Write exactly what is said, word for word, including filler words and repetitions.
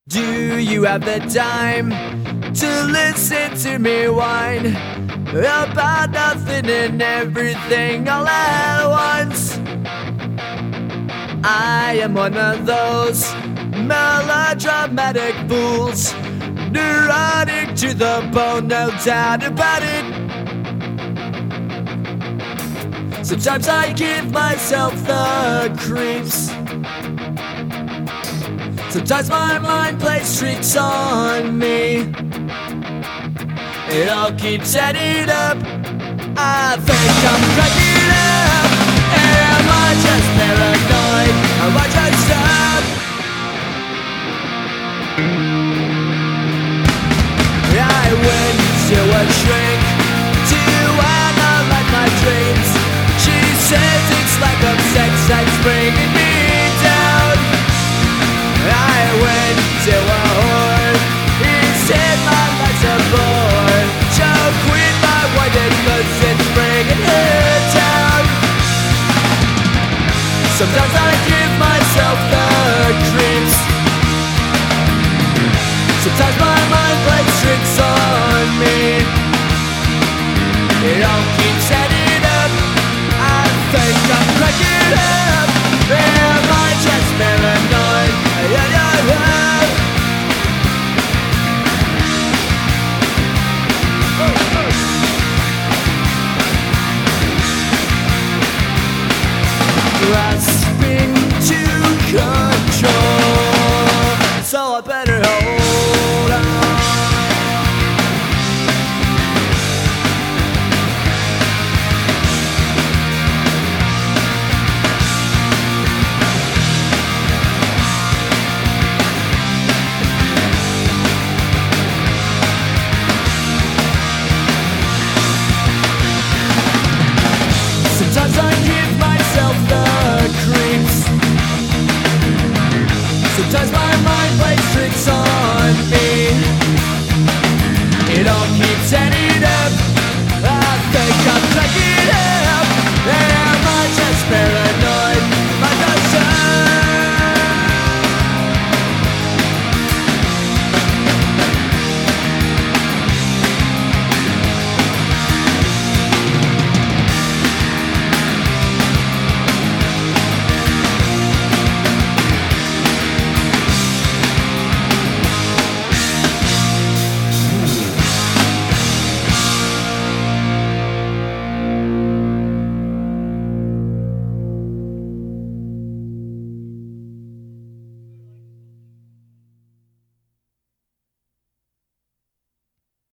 Do you have the time to listen to me whine about nothing and everything all at once? I am one of those melodramatic fools, neurotic to the bone, no doubt about it. Sometimes I give myself the creeps. Sometimes my mind plays tricks on me. It all keeps adding up. I think I'm cracking up. Am I just paranoid? Am I just up? I went to a shrink to analyze my dreams. She says it's like a sex that's bringing me down. I went to a whore. He said my life's a bore. So quit my whited cause it's bringing her down. Sometimes I give myself the creeps. Sometimes my mind plays tricks on me. It all keeps adding up. I think I'm cracking up. Am I just paranoid? Yeah, yeah, yeah. Oh, oh. Grasping to control, so I better hold on. Sometimes I give myself the creeps. Sometimes my mind plays tricks on me. It all keeps adding